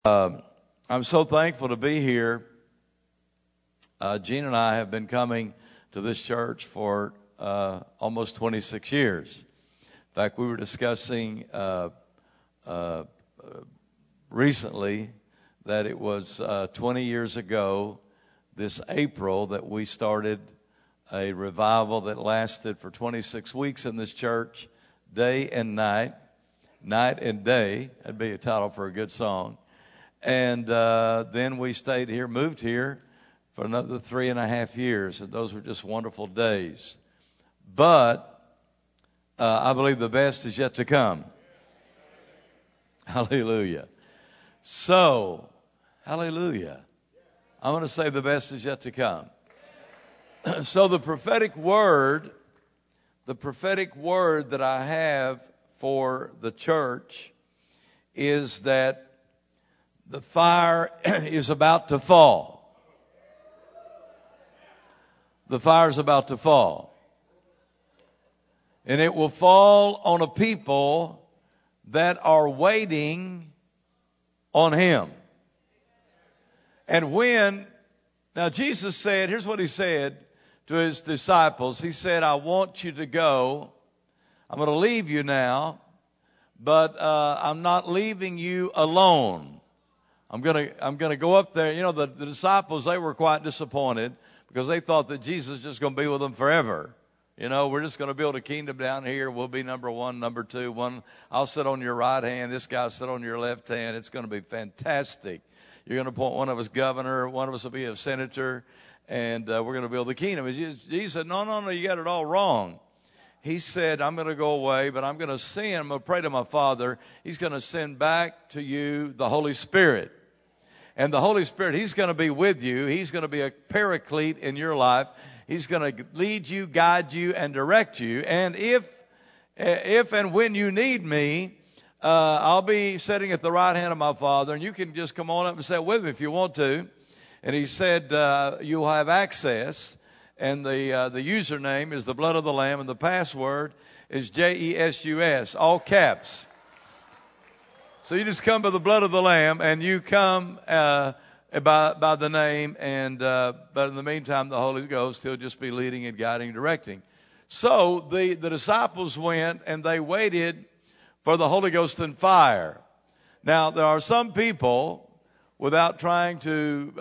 I'm so thankful to be here. Gene and I have been coming to this church for almost 26 years. In fact, we were discussing recently that it was 20 years ago this April that we started a revival that lasted for 26 weeks in this church, day and night, night and day. That'd be a title for a good song. And then we stayed here, moved here for another 3.5 years. And those were just wonderful days. But I believe the best is yet to come. Hallelujah. So, hallelujah. I'm going to say the best is yet to come. So the prophetic word that I have for the church is that the fire is about to fall. The fire is about to fall. And it will fall on a people that are waiting on Him. And now Jesus said, here's what He said to His disciples. He said, I want you to go. I'm going to leave you now, but I'm not leaving you alone. I'm gonna go up there. You know, the disciples, they were quite disappointed because they thought that Jesus was just going to be with them forever. You know, we're just going to build a kingdom down here. We'll be number one, number two. I'll sit on your right hand. This guy will sit on your left hand. It's going to be fantastic. You're going to appoint one of us governor. One of us will be a senator. And we're going to build the kingdom. And Jesus said, no, you got it all wrong. He said, I'm going to go away, but I'm going to pray to my Father. He's going to send back to you the Holy Spirit. And the Holy Spirit, He's going to be with you. He's going to be a paraclete in your life. He's going to lead you, guide you, and direct you. And if and when you need me, I'll be sitting at the right hand of my Father. And you can just come on up and sit with me if you want to. And He said, you'll have access. And the username is the blood of the Lamb. And the password is JESUS, all caps. So you just come by the blood of the Lamb, and you come by the name, but in the meantime, the Holy Ghost, He'll just be leading and guiding and directing. So the disciples went, and they waited for the Holy Ghost and fire. Now, there are some people, without trying to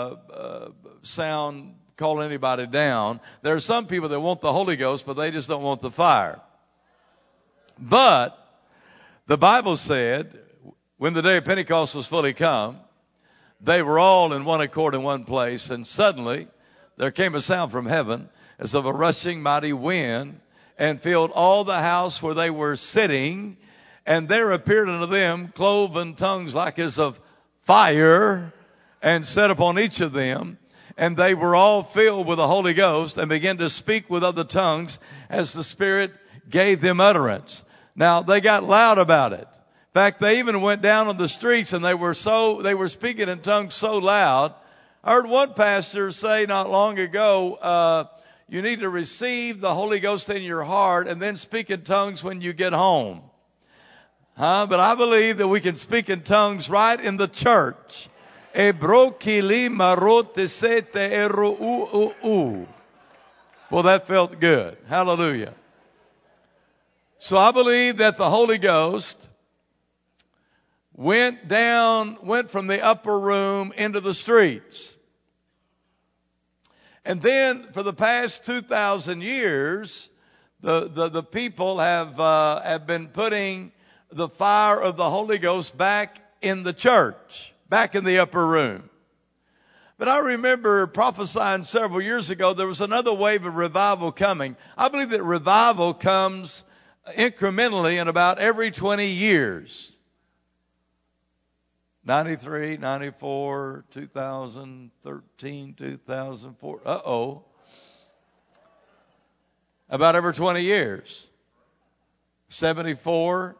call anybody down, there are some people that want the Holy Ghost, but they just don't want the fire. But the Bible said, when the day of Pentecost was fully come, they were all in one accord in one place, and suddenly there came a sound from heaven as of a rushing mighty wind, and filled all the house where they were sitting. And there appeared unto them cloven tongues like as of fire, and set upon each of them. And they were all filled with the Holy Ghost, and began to speak with other tongues as the Spirit gave them utterance. Now they got loud about it. In fact, they even went down on the streets, and they were speaking in tongues so loud. I heard one pastor say not long ago, you need to receive the Holy Ghost in your heart and then speak in tongues when you get home. But I believe that we can speak in tongues right in the church. Well, that felt good. Hallelujah. So I believe that the Holy Ghost went from the upper room into the streets. And then for the past 2,000 years, the people have been putting the fire of the Holy Ghost back in the church, back in the upper room. But I remember prophesying several years ago, there was another wave of revival coming. I believe that revival comes incrementally in about every 20 years. 93, 94, 2013, 2004. About every 20 years. 74,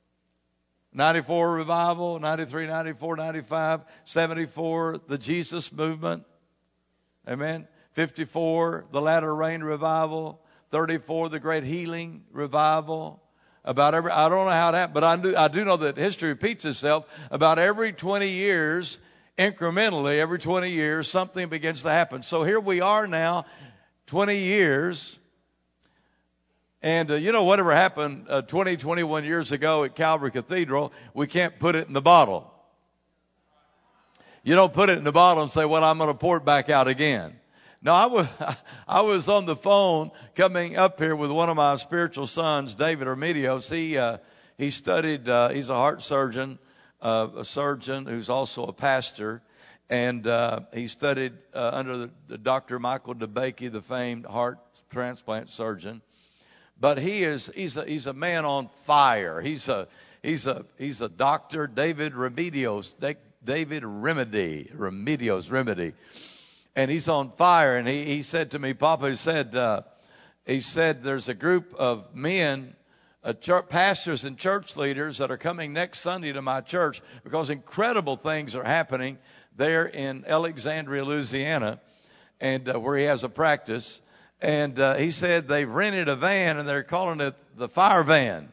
94 revival, 93, 94, 95, 74, the Jesus movement. Amen. 54, the latter rain revival. 34, the great healing revival. I don't know how it happened, but I do know that history repeats itself. About every 20 years, incrementally, every 20 years, something begins to happen. So here we are now, 20 years. And, whatever happened 21 years ago at Calvary Cathedral, we can't put it in the bottle. You don't put it in the bottle and say, well, I'm going to pour it back out again. No, I was on the phone coming up here with one of my spiritual sons, David Remedios. He studied, he's a heart surgeon, a surgeon who's also a pastor. And he studied under the Dr. Michael DeBakey, the famed heart transplant surgeon. But he's a man on fire. He's a doctor, David Remedios, Remedy. And he's on fire. And he said to me, Papa, he said there's a group of men, pastors and church leaders that are coming next Sunday to my church because incredible things are happening there in Alexandria, Louisiana, and where he has a practice. And he said they've rented a van and they're calling it the fire van.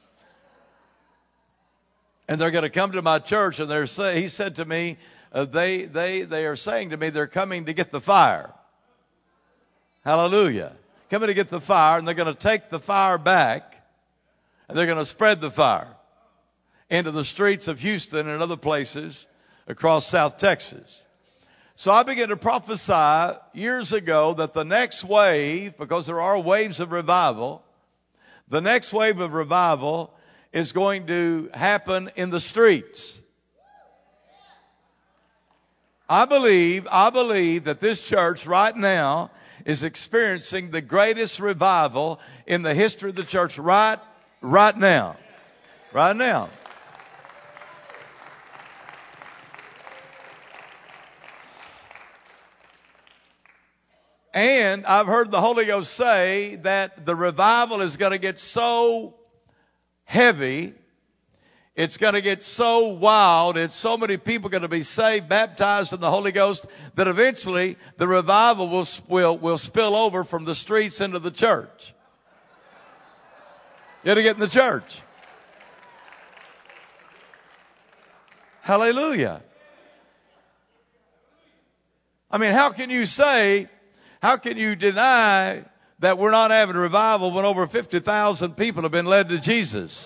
And they're going to come to my church, and he said to me, they are saying to me they're coming to get the fire. Hallelujah. Coming to get the fire, and they're going to take the fire back, and they're going to spread the fire into the streets of Houston and other places across South Texas. So I began to prophesy years ago that the next wave, because there are waves of revival, the next wave of revival is going to happen in the streets. I believe that this church right now is experiencing the greatest revival in the history of the church right now. Right now. And I've heard the Holy Ghost say that the revival is going to get so heavy, it's going to get so wild, and so many people are going to be saved, baptized in the Holy Ghost, that eventually the revival will spill over from the streets into the church. You got to get in the church. Hallelujah. I mean, how can you deny that we're not having a revival when over 50,000 people have been led to Jesus?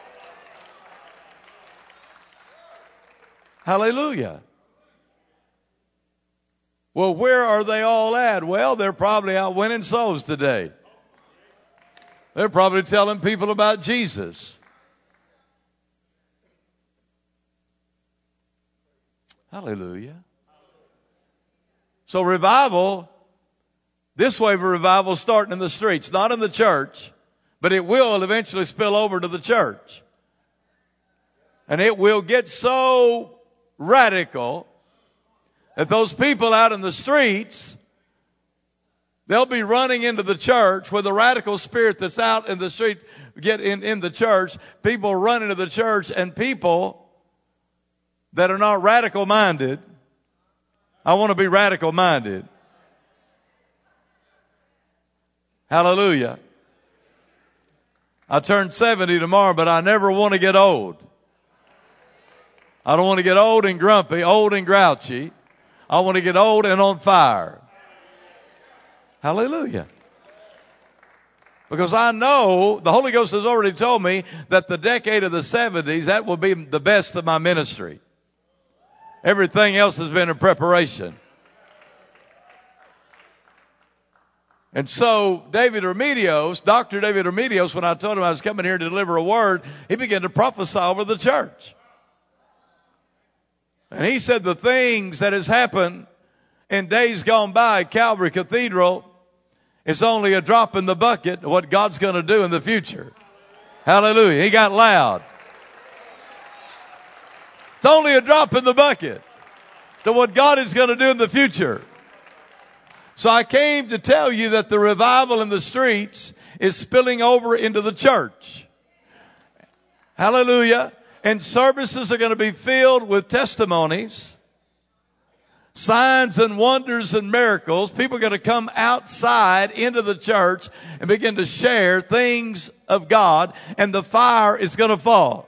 Hallelujah. Well, where are they all at? Well, they're probably out winning souls today. They're probably telling people about Jesus. Hallelujah. So revival, this wave of revival is starting in the streets, not in the church, but it will eventually spill over to the church. And it will get so radical that those people out in the streets, they'll be running into the church with the radical spirit that's out in the street, get in the church. People run into the church, and people that are not radical minded, I want to be radical minded. Hallelujah. I turned 70 tomorrow, but I never want to get old. I don't want to get old and grumpy, old and grouchy. I want to get old and on fire. Hallelujah. Because I know the Holy Ghost has already told me that the decade of the 70s, that will be the best of my ministry. Everything else has been in preparation. And so Dr. David Remedios, when I told him I was coming here to deliver a word, he began to prophesy over the church. And he said the things that has happened in days gone by at Calvary Cathedral is only a drop in the bucket of what God's going to do in the future. Hallelujah. He got loud. It's only a drop in the bucket to what God is going to do in the future. So I came to tell you that the revival in the streets is spilling over into the church. Hallelujah. And services are going to be filled with testimonies. signs and wonders and miracles. People are going to come outside into the church and begin to share things of God, and the fire is going to fall.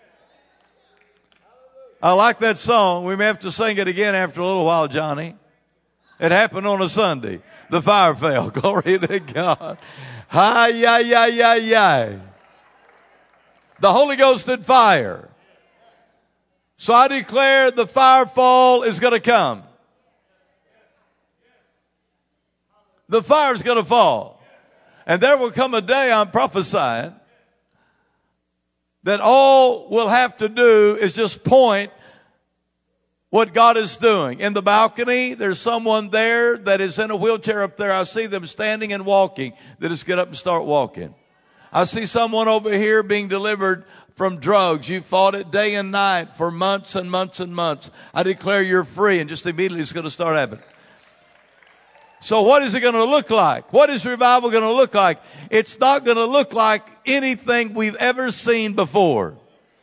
I like that song. We may have to sing it again after a little while, Johnny. It happened on a Sunday. The fire fell. Glory to God. Hi, yi, yi, yi, yi. The Holy Ghost and fire. So I declare the fire fall is going to come. The fire is going to fall. And there will come a day, I'm prophesying, that all we'll have to do is just point what God is doing. In the balcony, there's someone there that is in a wheelchair up there. I see them standing and walking. They just get up and start walking. I see someone over here being delivered from drugs. You fought it day and night for months and months and months. I declare you're free, and just immediately it's going to start happening. So what is it going to look like? What is revival going to look like? It's not going to look like anything we've ever seen before.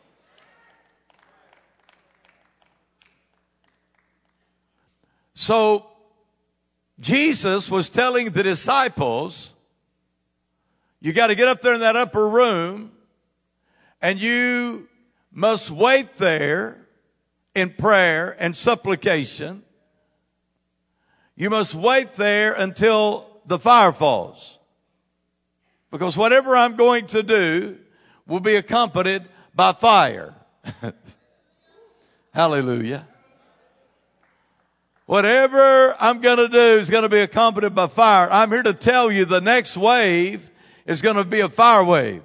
So Jesus was telling the disciples, you got to get up there in that upper room, and you must wait there in prayer and supplication. You must wait there until the fire falls. Because whatever I'm going to do will be accompanied by fire. Hallelujah. Whatever I'm going to do is going to be accompanied by fire. I'm here to tell you the next wave is going to be a fire wave.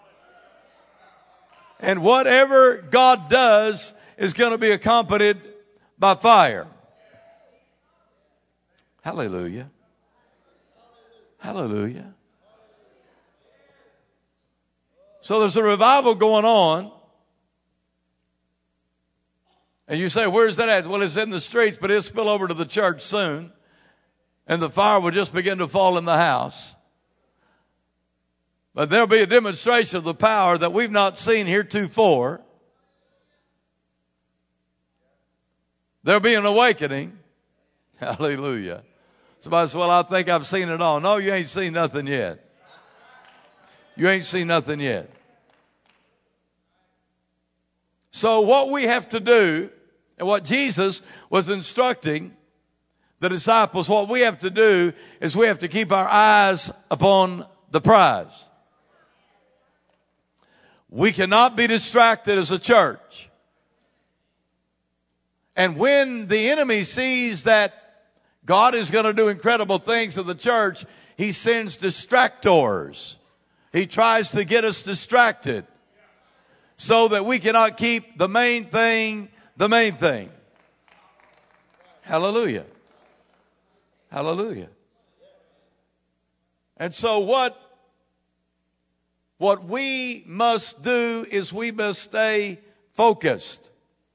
And whatever God does is going to be accompanied by fire. Hallelujah. Hallelujah. So there's a revival going on. And you say, where's that at? Well, it's in the streets, but it'll spill over to the church soon. And the fire will just begin to fall in the house. But there'll be a demonstration of the power that we've not seen heretofore. There'll be an awakening. Hallelujah. Somebody says, well, I think I've seen it all. No, you ain't seen nothing yet. You ain't seen nothing yet. So what we have to do, and what Jesus was instructing the disciples, what we have to do is we have to keep our eyes upon the prize. We cannot be distracted as a church. And when the enemy sees that God is going to do incredible things in the church, he sends distractors. He tries to get us distracted so that we cannot keep the main thing the main thing. Hallelujah. Hallelujah. And so what we must do is we must stay focused.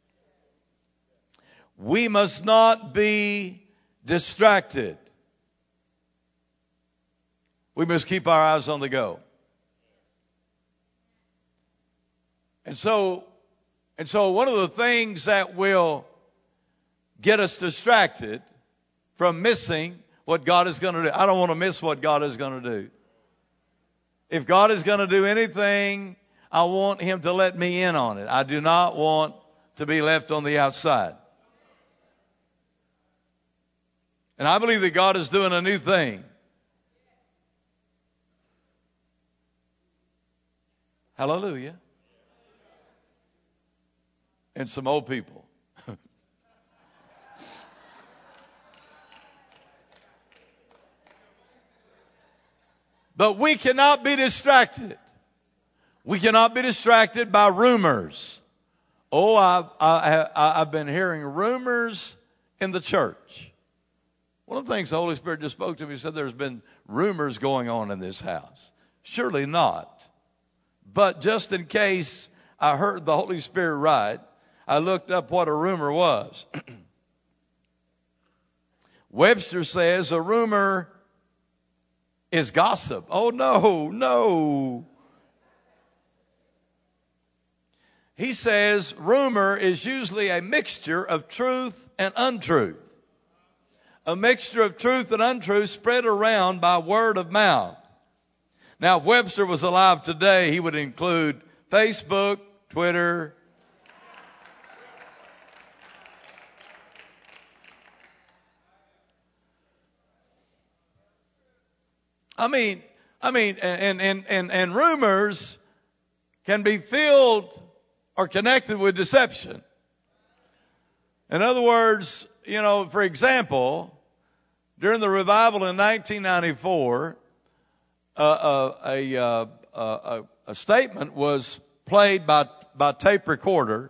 We must not be distracted. We must keep our eyes on the go. And so one of the things that will get us distracted from missing what God is going to do. I don't want to miss what God is going to do. If God is going to do anything, I want him to let me in on it. I do not want to be left on the outside. And I believe that God is doing a new thing. Hallelujah. And some old people. But we cannot be distracted. We cannot be distracted by rumors. Oh, I've been hearing rumors in the church. One of the things the Holy Spirit just spoke to me, he said there's been rumors going on in this house. Surely not. But just in case I heard the Holy Spirit right, I looked up what a rumor was. Webster says a rumor is gossip. Oh, no. He says rumor is usually a mixture of truth and untruth. a mixture of truth and untruth spread around by word of mouth. Now, if Webster was alive today, he would include Facebook, Twitter, and rumors can be filled or connected with deception. In other words, for example, during the revival in 1994, a statement was played by tape recording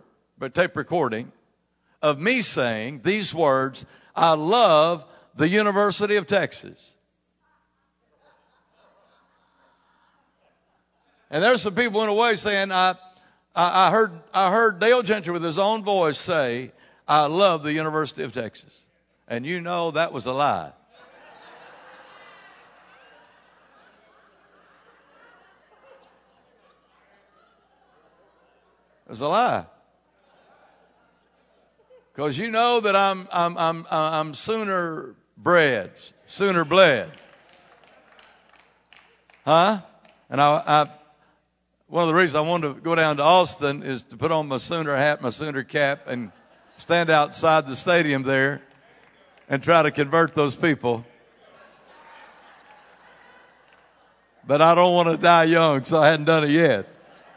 of me saying these words, "I love the University of Texas." And there's some people went away saying, I heard Dale Gentry with his own voice say, "I love the University of Texas." And that was a lie. It was a lie. Because you know that I'm Sooner bred, Sooner bled. Huh? And one of the reasons I wanted to go down to Austin is to put on my Sooner hat, my Sooner cap, and stand outside the stadium there and try to convert those people. But I don't want to die young, so I hadn't done it yet.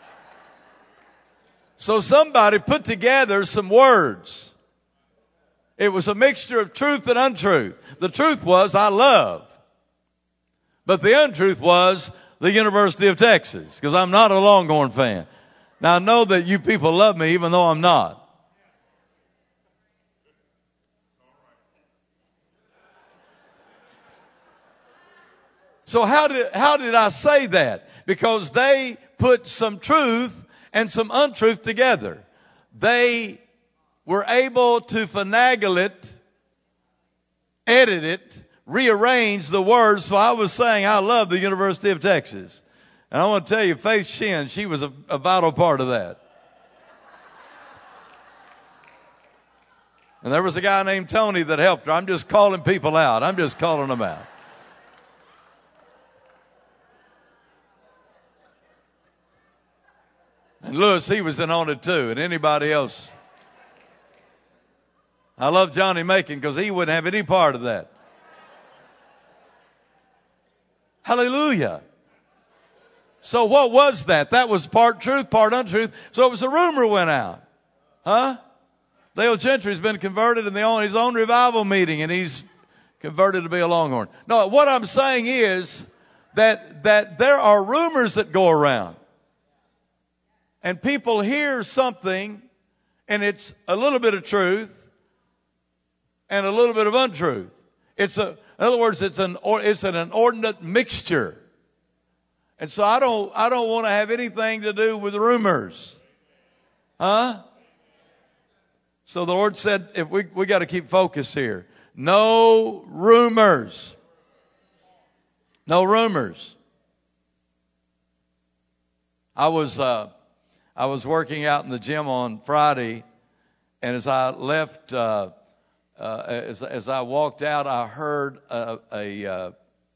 So somebody put together some words. It was a mixture of truth and untruth. The truth was, "I love." But the untruth was the University of Texas, because I'm not a Longhorn fan. Now, I know that you people love me even though I'm not. So how did I say that? Because they put some truth and some untruth together. They were able to finagle it, edit it, rearrange the words. So I was saying, "I love the University of Texas." And I want to tell you, Faith Shin, she was a vital part of that. And there was a guy named Tony that helped her. I'm just calling people out. I'm just calling them out. And Lewis, he was in on it too, and anybody else. I love Johnny Macon because he wouldn't have any part of that. Hallelujah. So what was that? That was part truth, part untruth. So it was a rumor went out. Huh? Dale Gentry's been converted in his own revival meeting, and he's converted to be a Longhorn. No, what I'm saying is that there are rumors that go around. And people hear something, and it's a little bit of truth and a little bit of untruth. In other words, it's an inordinate mixture. And so I don't want to have anything to do with rumors. Huh? So the Lord said, if we got to keep focus here. No rumors. No rumors. I was working out in the gym on Friday, and as I left, as I walked out, I heard a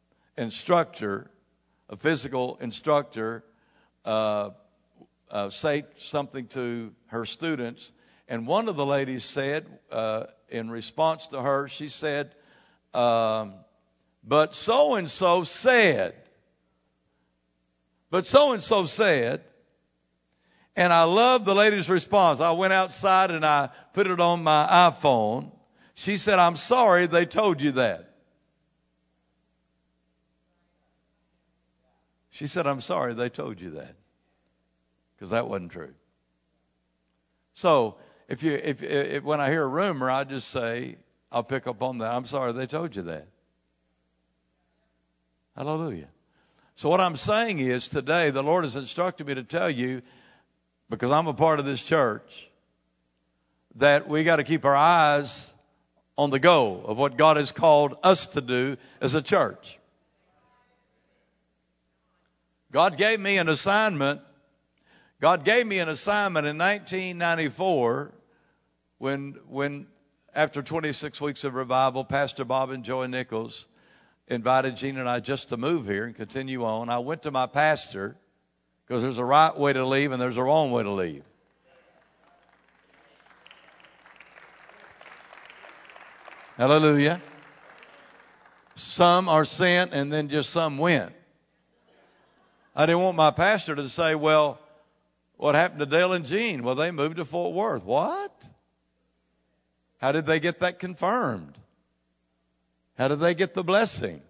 physical instructor, say something to her students, and one of the ladies said, in response to her, she said, "But so and so said." But so and so said. And I love the lady's response. I went outside and I put it on my iPhone. She said, "I'm sorry they told you that." She said, "I'm sorry they told you that." Because that wasn't true. So if when I hear a rumor, I just say, I'll pick up on that. "I'm sorry they told you that." Hallelujah. So what I'm saying is today, the Lord has instructed me to tell you, because I'm a part of this church, that we got to keep our eyes on the goal of what God has called us to do as a church. God gave me an assignment. God gave me an assignment in 1994 when after 26 weeks of revival, Pastor Bob and Joy Nichols invited Gina and I just to move here and continue on. I went to my pastor because there's a right way to leave and there's a wrong way to leave. Hallelujah. Some are sent and then just some went. I didn't want my pastor to say, well, what happened to Dale and Jean? Well, they moved to Fort Worth. What? How did they get that confirmed? How did they get the blessing?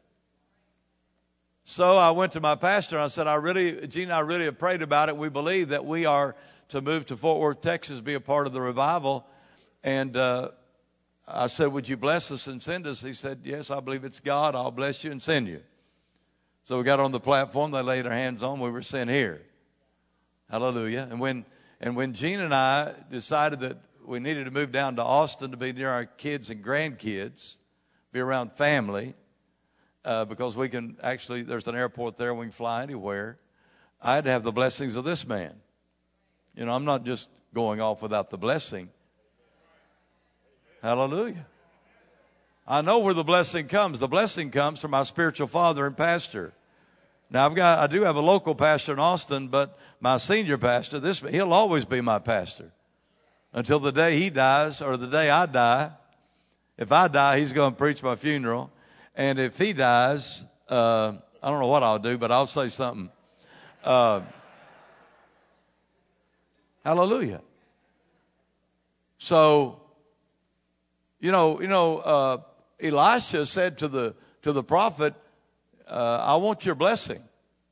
So I went to my pastor and I said, Jean and I really have prayed about it. We believe that we are to move to Fort Worth, Texas, be a part of the revival. And I said, would you bless us and send us? He said, yes, I believe it's God. I'll bless you and send you. So we got on the platform. They laid their hands on. We were sent here. Hallelujah. And when Jean and I decided that we needed to move down to Austin to be near our kids and grandkids, be around family, because we can actually, there's an airport there, we can fly anywhere. I had to have the blessings of this man. You know, I'm not just going off without the blessing. Hallelujah. I know where the blessing comes. The blessing comes from my spiritual father and pastor. Now I do have a local pastor in Austin, but my senior pastor, he'll always be my pastor until the day he dies or the day I die. If I die, he's going to preach my funeral. And if he dies, I don't know what I'll do, but I'll say something. Hallelujah. So, Elisha said to the prophet, I want your blessing.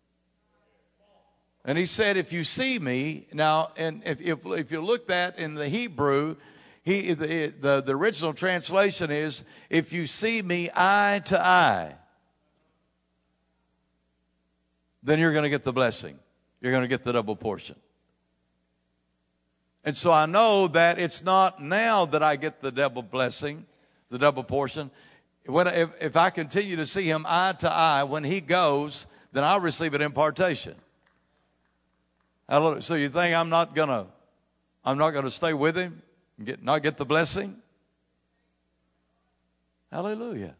And he said, if you see me, now, and if you look that in the Hebrew, the original translation is, if you see me eye to eye, then you're going to get the blessing. You're going to get the double portion. And so I know that it's not now that I get the double blessing, the double portion. If I continue to see him eye to eye, when he goes, then I'll receive an impartation. So you think I'm not gonna stay with him and not get the blessing? Hallelujah.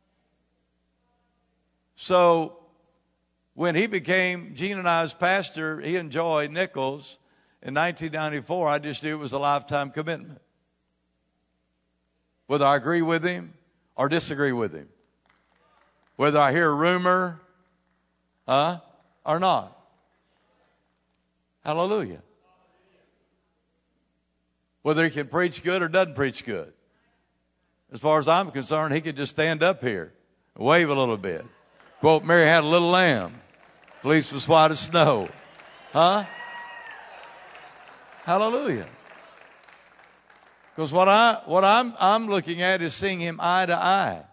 So when he became Gene and I's pastor, he and Joy Nichols, in 1994, I just knew it was a lifetime commitment. Whether I agree with him or disagree with him. Whether I hear a rumor, or not. Hallelujah. Whether he can preach good or doesn't preach good. As far as I'm concerned, he could just stand up here and wave a little bit. Quote, Mary had a little lamb. Fleece was white as snow. Hallelujah. Because what I'm looking at is seeing him eye to eye.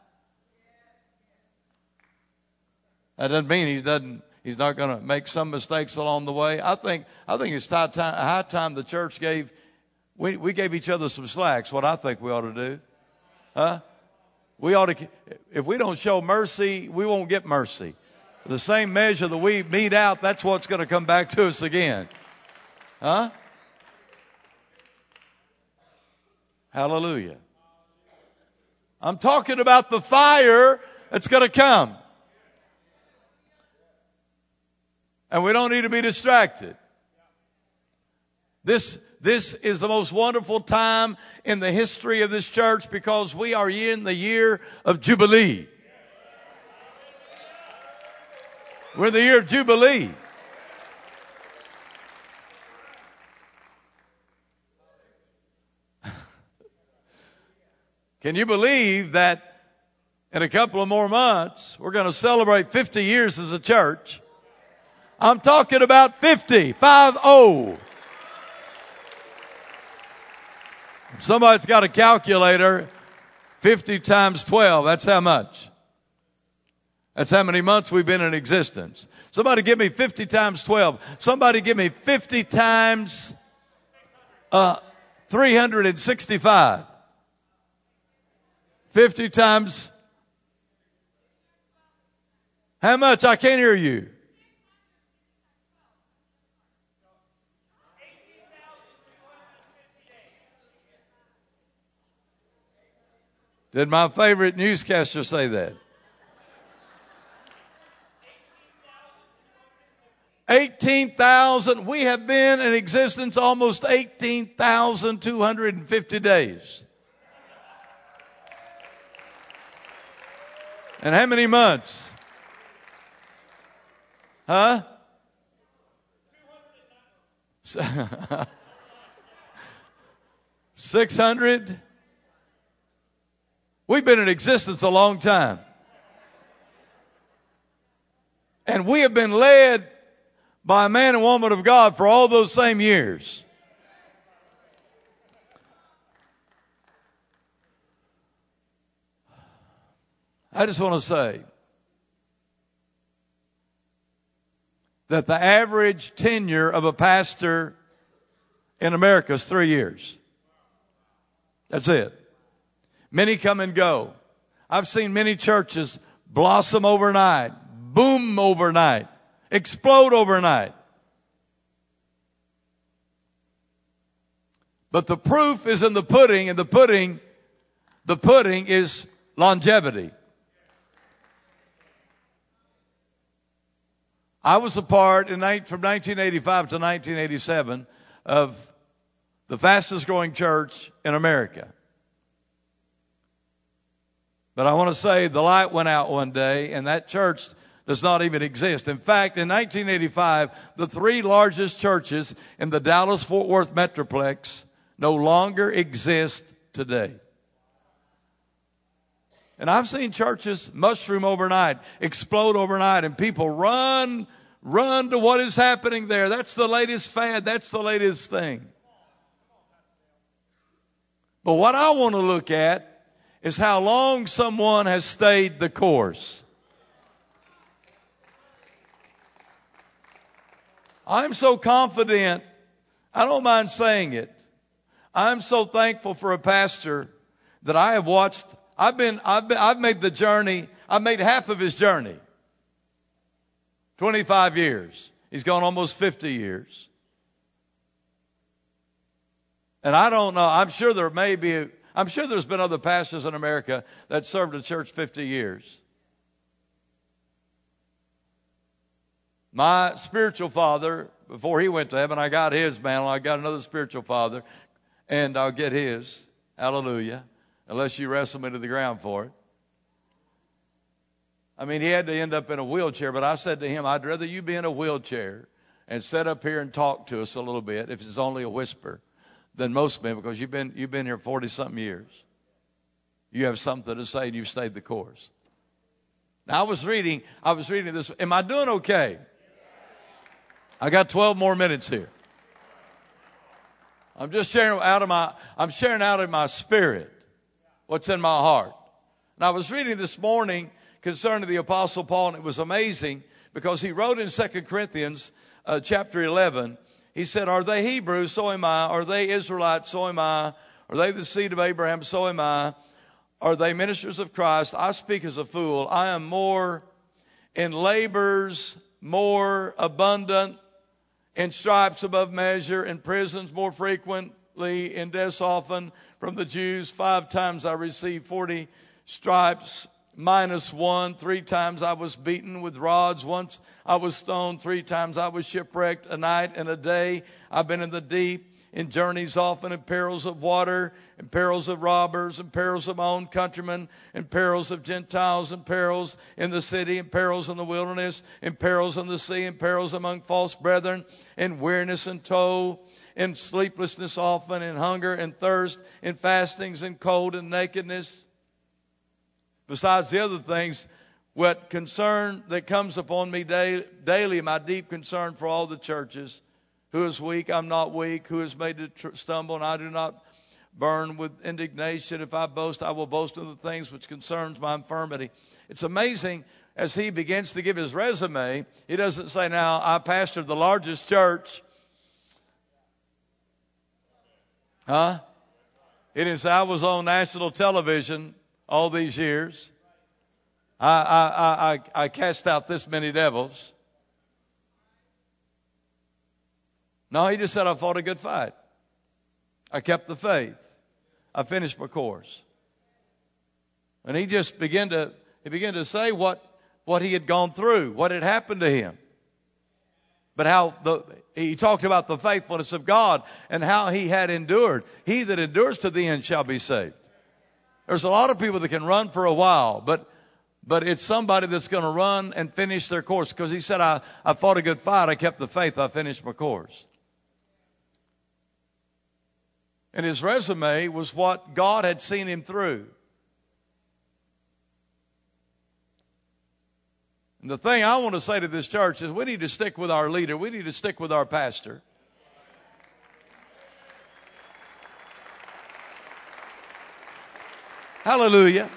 That doesn't mean he's not going to make some mistakes along the way. I think it's high time the church we gave each other some slacks. What I think we ought to do. We ought to, if we don't show mercy, we won't get mercy. The same measure that we mete out, that's what's going to come back to us again. Hallelujah. I'm talking about the fire that's going to come. And we don't need to be distracted. This is the most wonderful time in the history of this church because we are in the year of Jubilee. We're in the year of Jubilee. Can you believe that in a couple of more months, we're going to celebrate 50 years as a church? I'm talking about 50. Somebody's got a calculator. 50 times 12. That's how much? That's how many months we've been in existence. Somebody give me 50 times 12. Somebody give me 50 times 365. 50 times. How much? I can't hear you. Did my favorite newscaster say that? 18,000. We have been in existence almost 18,250 days. And how many months? Huh? 600? We've been in existence a long time. And we have been led by a man and woman of God for all those same years. I just want to say that the average tenure of a pastor in America is 3 years. That's it. Many come and go. I've seen many churches blossom overnight, boom overnight, explode overnight. But the proof is in the pudding, and the pudding is longevity. I was a part from 1985 to 1987 of the fastest growing church in America. But I want to say the light went out one day, and that church does not even exist. In fact, in 1985, the 3 largest churches in the Dallas-Fort Worth Metroplex no longer exist today. And I've seen churches mushroom overnight, explode overnight, and people run to what is happening there. That's the latest fad. That's the latest thing. But what I want to look at is how long someone has stayed the course. I'm so confident, I don't mind saying it. I'm so thankful for a pastor that I have watched. I've made the journey. I've made half of his journey. 25 years. He's gone almost 50 years. And I don't know. I'm sure there's been other pastors in America that served a church 50 years. My spiritual father, before he went to heaven, I got his mantle. I got another spiritual father, and I'll get his. Hallelujah. Unless you wrestle me to the ground for it. I mean, he had to end up in a wheelchair, but I said to him, I'd rather you be in a wheelchair and sit up here and talk to us a little bit, if it's only a whisper, than most men, because you've been here 40-something years. You have something to say, and you've stayed the course. Now, I was reading this. Am I doing okay? I got 12 more minutes here. I'm just sharing out of my spirit what's in my heart. And I was reading this morning concerning the Apostle Paul, and it was amazing because he wrote in 2 Corinthians chapter 11, he said, are they Hebrews? So am I. Are they Israelites? So am I. Are they the seed of Abraham? So am I. Are they ministers of Christ? I speak as a fool. I am more in labors, more abundant, in stripes above measure, in prisons more frequently, in deaths often. From the Jews 5 times I received 40 stripes minus 1. 3 times I was beaten with rods. Once I was stoned. 3 times I was shipwrecked. A night and a day I've been in the deep, in journeys often, in perils of water, in perils of robbers, in perils of my own countrymen, in perils of Gentiles, in perils in the city, in perils in the wilderness, in perils in the sea, in perils among false brethren, in weariness and toil, in sleeplessness often, in hunger and thirst, in fastings and cold and nakedness. Besides the other things, what concern that comes upon me daily, my deep concern for all the churches. Who is weak, I'm not weak. Who is made to stumble, and I do not burn with indignation. If I boast, I will boast of the things which concerns my infirmity. It's amazing as he begins to give his resume. He doesn't say, now, I pastored the largest church. Huh? He didn't say, I was on national television all these years. I cast out this many devils. No, he just said, I fought a good fight. I kept the faith. I finished my course. And he just began to say what he had gone through, what had happened to him. But how he talked about the faithfulness of God and how he had endured. He that endures to the end shall be saved. There's a lot of people that can run for a while, but it's somebody that's going to run and finish their course. Because he said, I fought a good fight, I kept the faith, I finished my course. And his resume was what God had seen him through. And the thing I want to say to this church is we need to stick with our leader. We need to stick with our pastor. Hallelujah.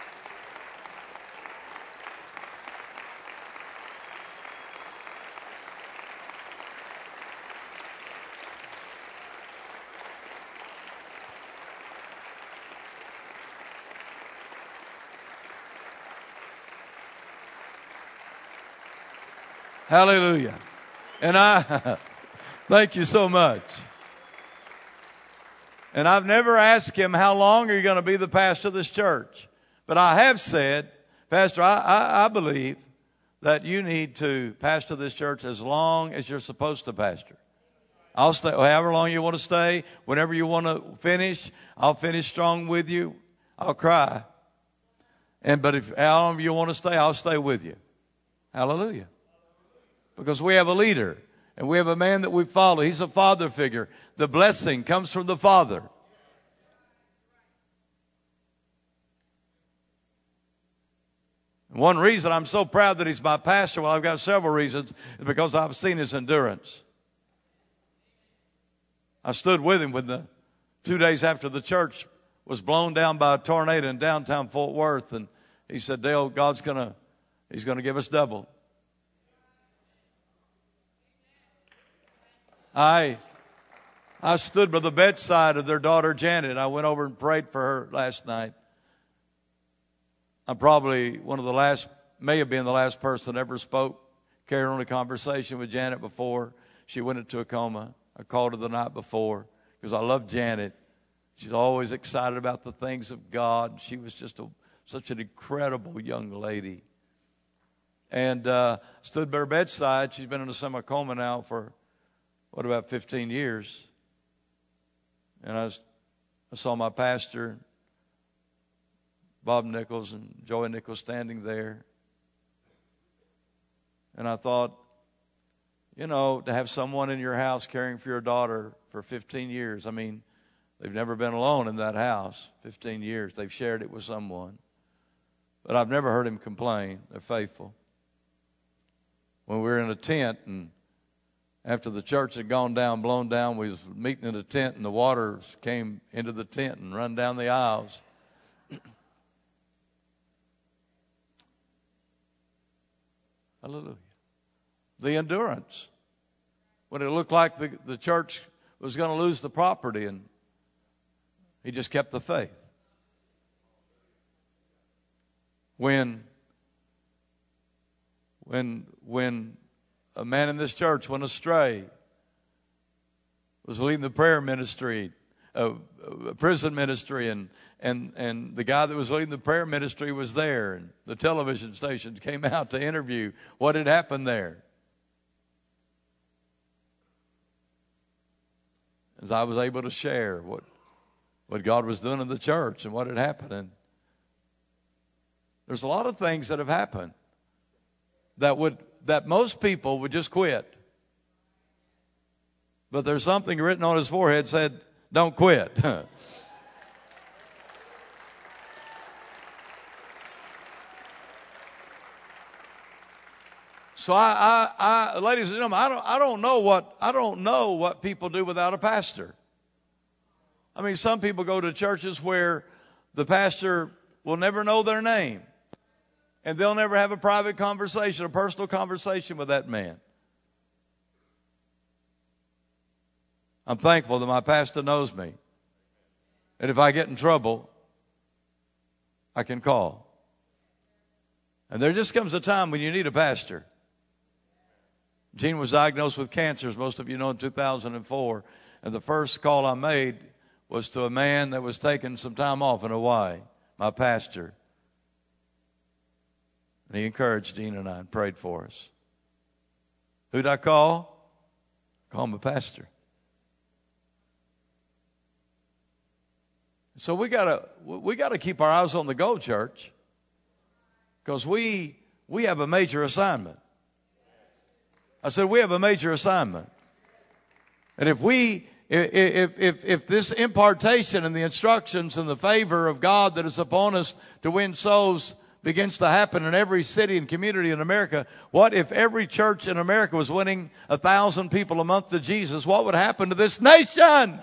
Hallelujah. And I thank you so much. And I've never asked him, how long are you going to be the pastor of this church? But I have said, Pastor, I believe that you need to pastor this church as long as you're supposed to pastor. I'll stay however long you want to stay. Whenever you want to finish, I'll finish strong with you. I'll cry. But if how long you want to stay, I'll stay with you. Hallelujah. Because we have a leader and we have a man that we follow. He's a father figure. The blessing comes from the Father. One reason I'm so proud that he's my pastor, well, I've got several reasons, is because I've seen his endurance. I stood with him when 2 days after the church was blown down by a tornado in downtown Fort Worth, and he said, Dale, he's gonna give us double. I stood by the bedside of their daughter, Janet. I went over and prayed for her last night. I'm probably may have been the last person that ever spoke, carried on a conversation with Janet before she went into a coma. I called her the night before because I love Janet. She's always excited about the things of God. She was just such an incredible young lady. And stood by her bedside. She's been in a semi-coma now for about 15 years. And I saw my pastor, Bob Nichols and Joey Nichols, standing there. And I thought, to have someone in your house caring for your daughter for 15 years. I mean, they've never been alone in that house 15 years. They've shared it with someone. But I've never heard him complain. They're faithful. When we were in a tent and after the church had gone down, blown down, we was meeting in a tent and the waters came into the tent and run down the aisles. Hallelujah. The endurance. When it looked like the church was going to lose the property, and he just kept the faith. When a man in this church went astray, was leading the prayer ministry, prison ministry, and the guy that was leading the prayer ministry was there, and the television station came out to interview what had happened there. As I was able to share what God was doing in the church and what had happened. And there's a lot of things that have happened that most people would just quit. But there's something written on his forehead said, don't quit. So I ladies and gentlemen, I don't know what people do without a pastor. I mean, some people go to churches where the pastor will never know their name. And they'll never have a private conversation, a personal conversation with that man. I'm thankful that my pastor knows me. And if I get in trouble, I can call. And there just comes a time when you need a pastor. Gene was diagnosed with cancer, as most of you know, in 2004. And the first call I made was to a man that was taking some time off in Hawaii, my pastor. And he encouraged Dean and I and prayed for us. Who'd I call? Call my pastor. So we gotta keep our eyes on the goal, church, because we have a major assignment. I said we have a major assignment, and if this impartation and the instructions and the favor of God that is upon us to win souls begins to happen in every city and community in America, what if every church in America was winning 1,000 people a month to Jesus? What would happen to this nation?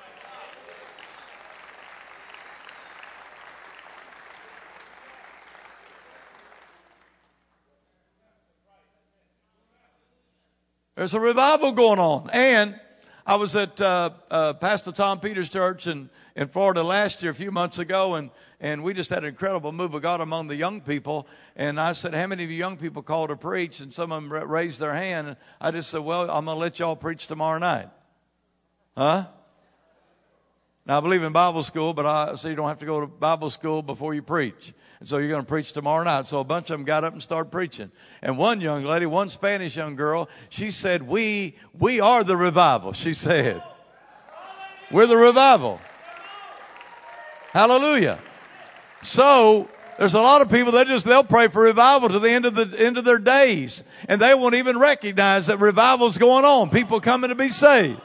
There's a revival going on. And I was at Pastor Tom Peters' church in Florida last year, a few months ago, and we just had an incredible move of God among the young people. And I said, how many of you young people called to preach? And some of them raised their hand. And I just said, well, I'm going to let y'all preach tomorrow night. Huh? Now, I believe in Bible school, but I say you don't have to go to Bible school before you preach. And so you're going to preach tomorrow night. So a bunch of them got up and started preaching. And one young lady, one Spanish young girl, she said, we are the revival, she said. We're the revival. Hallelujah. So there's a lot of people that they'll pray for revival to the end of their days. And they won't even recognize that revival's going on. People coming to be saved.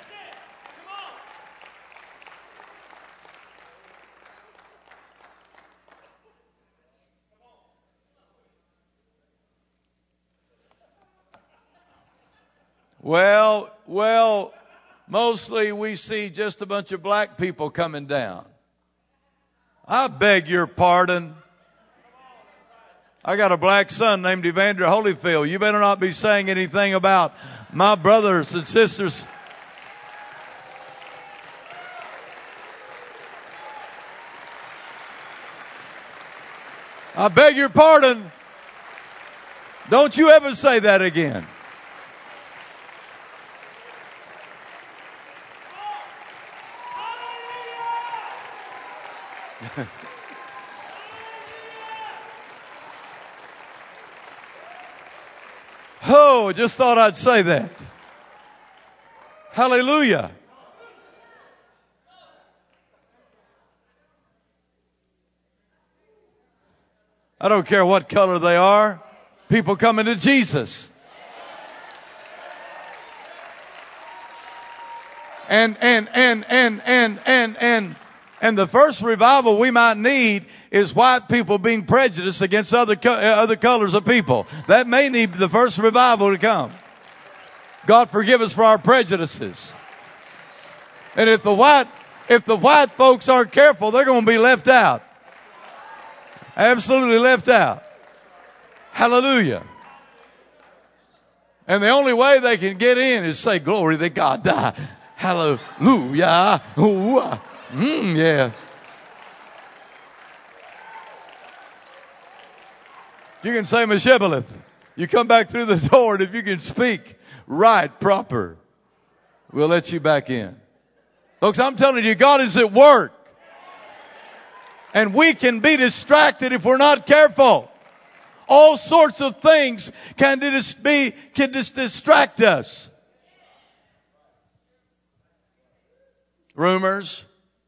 Well, mostly we see just a bunch of black people coming down. I beg your pardon. I got a black son named Evander Holyfield. You better not be saying anything about my brothers and sisters. I beg your pardon. Don't you ever say that again. Oh, just thought I'd say that. Hallelujah. I don't care what color they are. People coming to Jesus. And the first revival we might need is white people being prejudiced against other colors of people. That may need the first revival to come. God forgive us for our prejudices. And if the white folks aren't careful, they're going to be left out. Absolutely left out. Hallelujah. And the only way they can get in is say, glory to God. Hallelujah. Yeah. You can say Meshibboleth. You come back through the door, and if you can speak right, proper, we'll let you back in. Folks, I'm telling you, God is at work. And we can be distracted if we're not careful. All sorts of things can distract us. Rumors.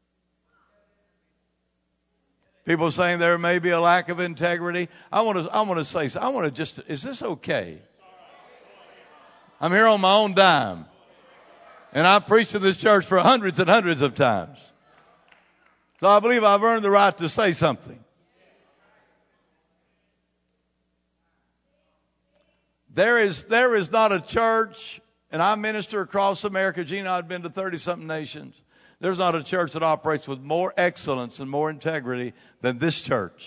People saying there may be a lack of integrity. I want to say, is this okay? I'm here on my own dime. And I've preached in this church for hundreds and hundreds of times. So I believe I've earned the right to say something. There is not a church, and I minister across America. Gina, I've been to 30-something nations. There's not a church that operates with more excellence and more integrity than this church.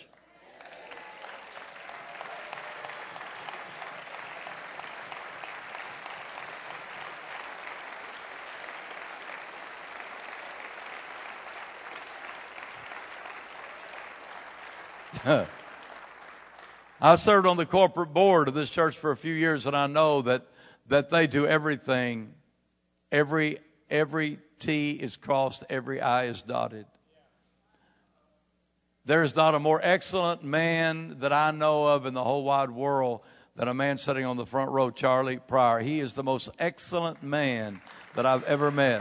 I served on the corporate board of this church for a few years, and I know that they do everything. Every T is crossed, every I is dotted. There is not a more excellent man that I know of in the whole wide world than a man sitting on the front row, Charlie Pryor. He is the most excellent man that I've ever met.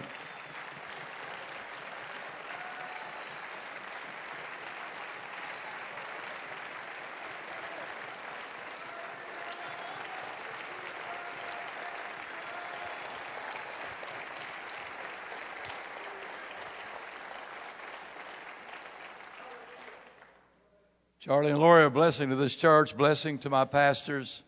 Charlie and Lori are a blessing to this church, blessing to my pastors.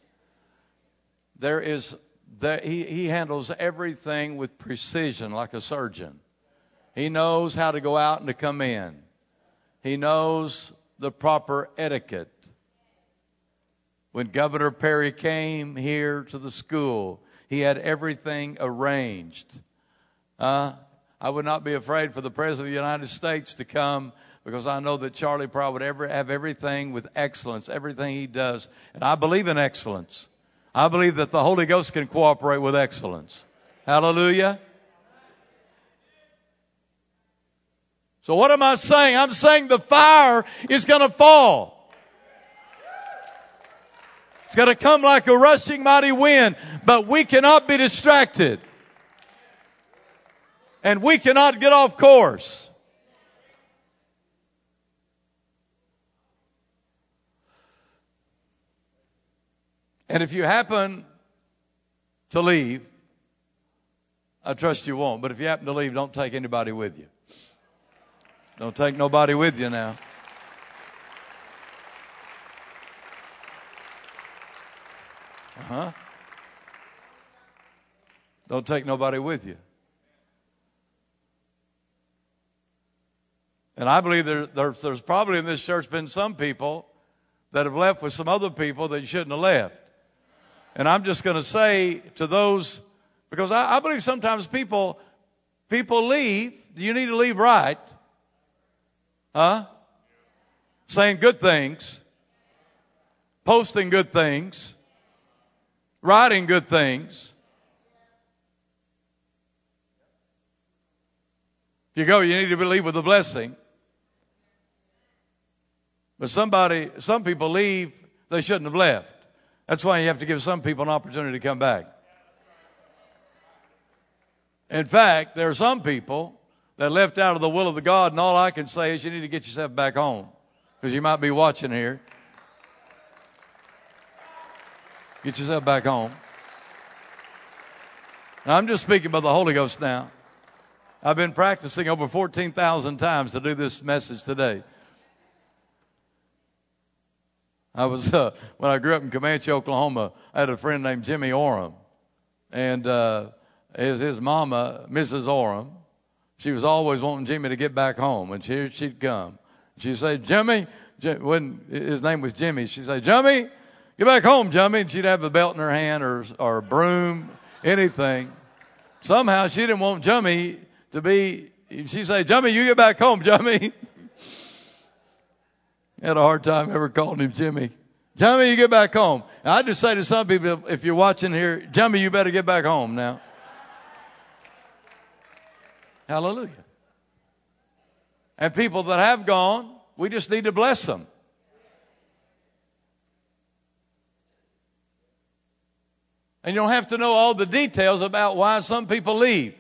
He handles everything with precision like a surgeon. He knows how to go out and to come in. He knows the proper etiquette. When Governor Perry came here to the school, he had everything arranged. I would not be afraid for the President of the United States to come, because I know that Charlie Pryor would have everything with excellence, everything he does. And I believe in excellence. I believe that the Holy Ghost can cooperate with excellence. Hallelujah. So what am I saying? I'm saying the fire is going to fall. It's going to come like a rushing mighty wind, but we cannot be distracted. And we cannot get off course. And if you happen to leave, I trust you won't, but if you happen to leave, don't take anybody with you. Don't take nobody with you now. Don't take nobody with you. And I believe there's probably in this church been some people that have left with some other people that you shouldn't have left. And I'm just going to say to those, because I believe sometimes people leave. You need to leave right. Saying good things. Posting good things. Writing good things. If you go, you need to leave with a blessing. But some people leave, they shouldn't have left. That's why you have to give some people an opportunity to come back. In fact, there are some people that left out of the will of the God, and all I can say is you need to get yourself back home, because you might be watching here. Get yourself back home. Now, I'm just speaking by the Holy Ghost now. I've been practicing over 14,000 times to do this message today. I was when I grew up in Comanche, Oklahoma, I had a friend named Jimmy Oram, and his mama, Mrs. Oram, she was always wanting Jimmy to get back home, and here she'd come. She'd say, Jimmy, when his name was Jimmy, she'd say, Jimmy, get back home, Jimmy, and she'd have a belt in her hand or a broom, anything. Somehow she didn't want Jimmy to be. She'd say, Jimmy, you get back home, Jimmy. Had a hard time ever calling him Jimmy. Jimmy, you get back home. And I just say to some people, if you're watching here, Jimmy, you better get back home now. Hallelujah. And people that have gone, we just need to bless them. And you don't have to know all the details about why some people leave.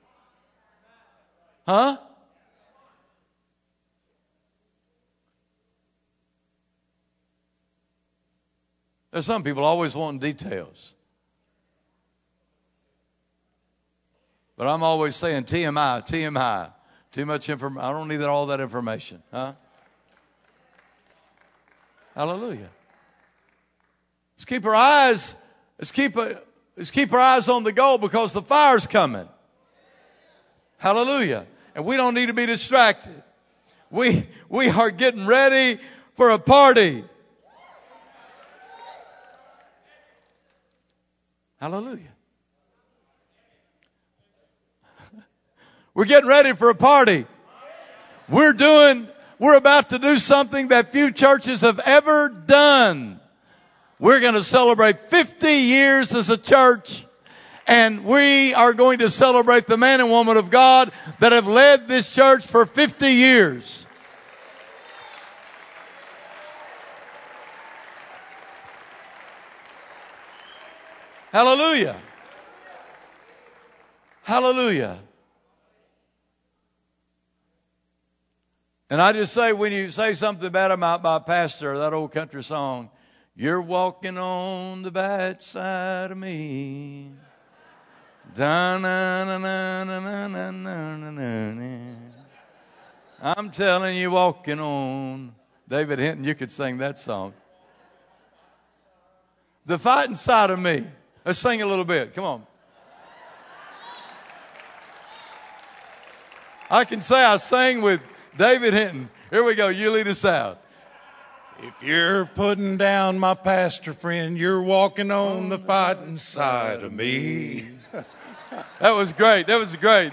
There's some people always wanting details. But I'm always saying TMI. Too much information. I don't need all that information. Hallelujah. Let's keep our eyes on the goal, because the fire's coming. Hallelujah. And we don't need to be distracted. We are getting ready for a party. Hallelujah. We're getting ready for a party. We're about to do something that few churches have ever done. We're going to celebrate 50 years as a church, and we are going to celebrate the man and woman of God that have led this church for 50 years. Hallelujah. Hallelujah. And I just say, when you say something bad about my pastor, that old country song, you're walking on the bad side of me. I'm telling you, walking on. David Hinton, you could sing that song. The fighting side of me. Let's sing a little bit. Come on. I can say I sang with David Hinton. Here we go. You lead us out. If you're putting down my pastor friend, you're walking on the fighting side of me. That was great. That was great.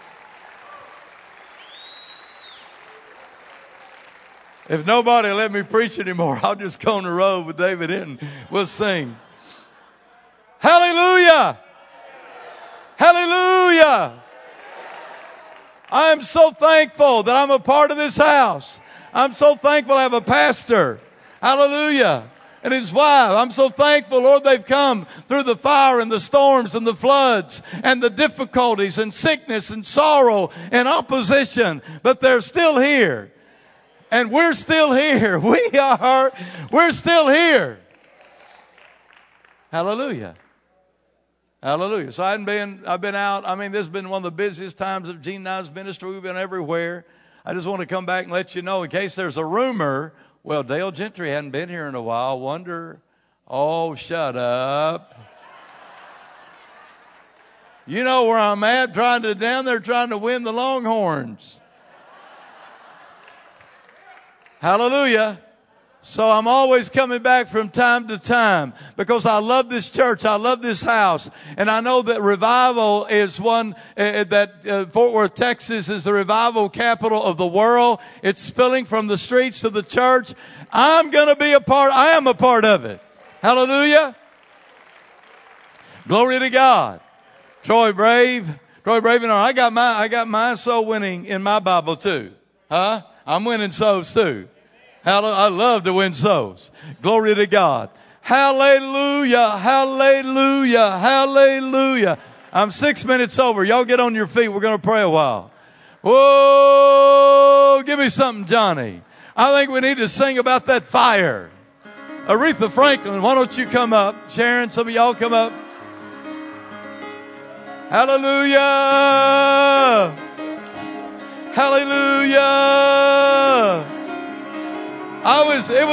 If nobody let me preach anymore, I'll just go on the road with David Hinton. We'll sing. Hallelujah. Hallelujah. I am so thankful that I'm a part of this house. I'm so thankful I have a pastor. Hallelujah. And his wife. I'm so thankful, Lord, they've come through the fire and the storms and the floods and the difficulties and sickness and sorrow and opposition. But they're still here. And we're still here. We're still here. Hallelujah. Hallelujah. So I've been out. I mean, this has been one of the busiest times of Gene and I's ministry. We've been everywhere. I just want to come back and let you know, in case there's a rumor, well, Dale Gentry hadn't been here in a while. Wonder, oh, shut up. You know where I'm at, down there trying to win the Longhorns. Hallelujah. So I'm always coming back from time to time because I love this church. I love this house. And I know that revival is one that Fort Worth, Texas is the revival capital of the world. It's spilling from the streets to the church. I'm going to be I am a part of it. Hallelujah. Glory to God. Troy Brave. I got my soul winning in my Bible too. Huh? I'm winning souls too. I love to win souls. Glory to God. Hallelujah, hallelujah, hallelujah. I'm 6 minutes over. Y'all get on your feet. We're going to pray a while. Whoa, give me something, Johnny. I think we need to sing about that fire. Aretha Franklin, why don't you come up? Sharon, some of y'all come up. Hallelujah. Hallelujah. It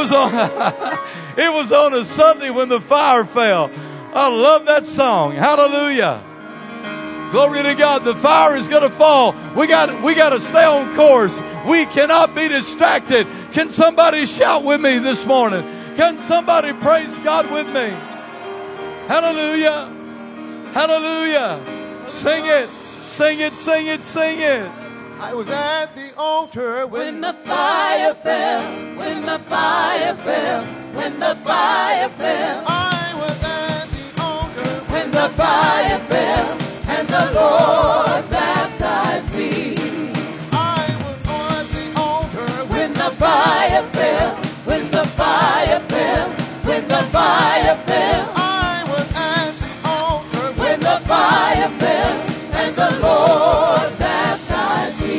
was on a Sunday when the fire fell. I love that song. Hallelujah. Glory to God. The fire is going to fall. We got to stay on course. We cannot be distracted. Can somebody shout with me this morning? Can somebody praise God with me? Hallelujah. Hallelujah. Sing it. Sing it. Sing it. Sing it. I was at the altar when the fire fell, when the fire fell, when the fire fell. I was at the altar when the fire fell, and the Lord baptized me. I was on the altar when the fire fell, when the fire fell, when the fire fell. I was at the altar when the fire fell, and the Lord baptized me.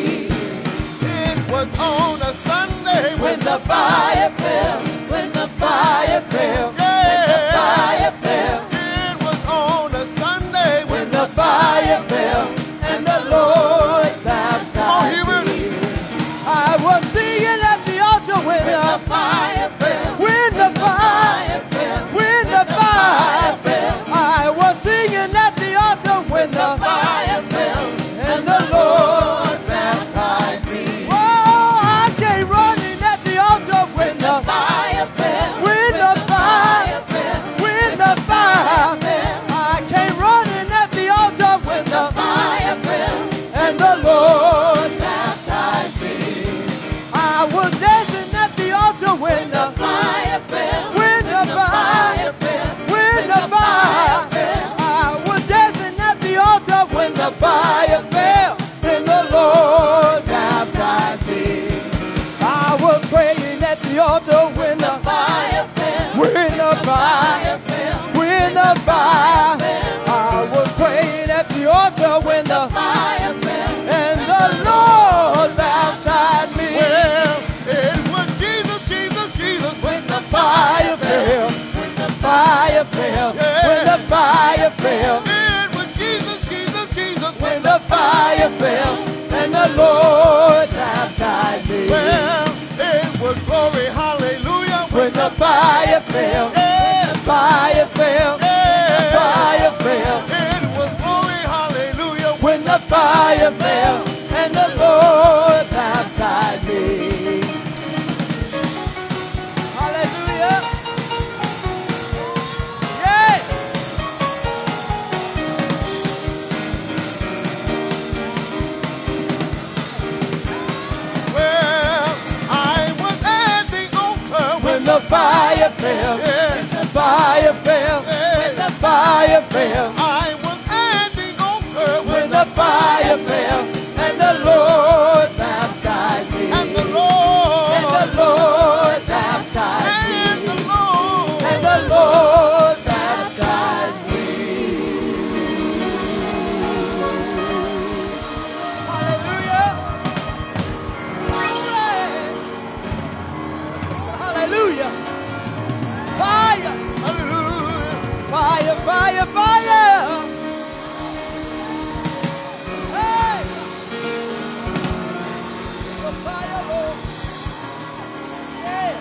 It was on a Sunday when the fire fell, when the fire fell, yeah. when the fire fell. It was on a Sunday when the fire fell, and the Lord baptized me. I was singing at the altar when the fire fell, when the fire fell, when the fire fell. I was singing at the altar when the fire fell, and the Lord baptized me. Oh, I came running at the altar when the fire fell, when the fire fell, when the fire fell. I came running at the altar when the fire fell, and the Lord baptized me. I was dancing at the altar when the fire fell, when the fire fell, when the fire fell. I was dancing at the altar when the fire fell, and the Lord baptized me. I was praying at the altar when the fire fell, when the fire fell, when the fire fell. fell. Yeah. When the fire fell. It was Jesus, Jesus, Jesus. When the fire fell. And the Lord baptized me. Well, it was glory, hallelujah. When the fire fell. Yeah. The fire fell. Yeah. The fire fell. It was glory, hallelujah. When the fire fell. And the Lord baptized me. Hallelujah. Yeah. Well, I was at the altar When the fire fell. Yeah. The fire fell. Yeah. When the fire fell. I was at the altar When the fire fell. And the Lord baptized me. and the Lord And the Lord baptized and me. the Lord And the Lord baptized me. Hallelujah. Hallelujah. Fire, hallelujah. fire, fire, fire. Hey. The fire, Lord. Yeah.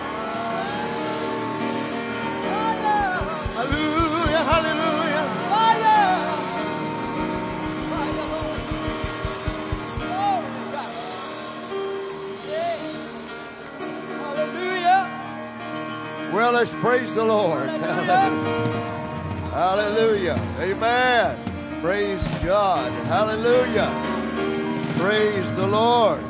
Fire. Hallelujah, hallelujah. Fire! Fire, Lord. Glory to God. Yeah. Hallelujah. Well, let's praise the Lord. Hallelujah. Hallelujah. Amen. Praise God. Hallelujah. Praise the Lord.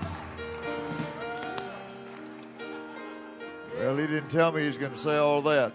Well, he didn't tell me he's going to say all that.